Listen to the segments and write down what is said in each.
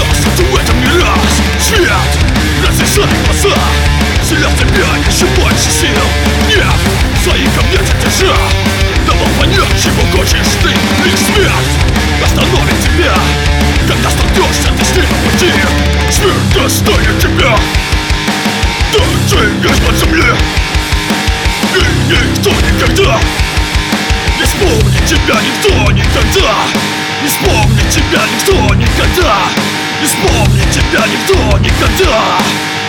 остался ты в этом не раз. Свет, разрезай глаза, вселял в тебя еще больше сил. Гнев, свои камни ты держал, давал понять, чего хочешь ты. Лишь смерть остановит тебя, когда столкнешься ты с ним на пути. Смерть достанет тебя, достигнешь под земли, и никто никогда не вспомнит тебя, никто никогда не вспомнит тебя, никто никогда не вспомнит тебя, никто никогда.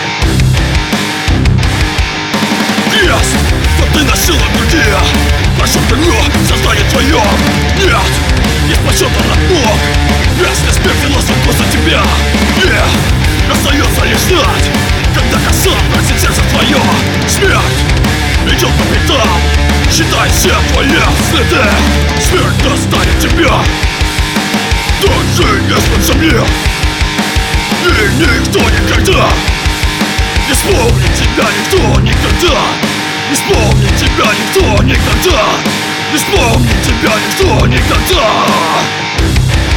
Крест, что ты носил на груди, прошу вино, сознание твое. Нет, не спасет он от Бог, если смерть философ за тебя. Нет, остается лишь знать, когда коса просит сердце твое. Смерть идет по пятам, считай все твои следы. Смерть достанет тебя, достигнешь под земли, и никто никогда не вспомнит тебя, никто никогда не вспомнит тебя, никто никогда не вспомнит тебя, никто никогда.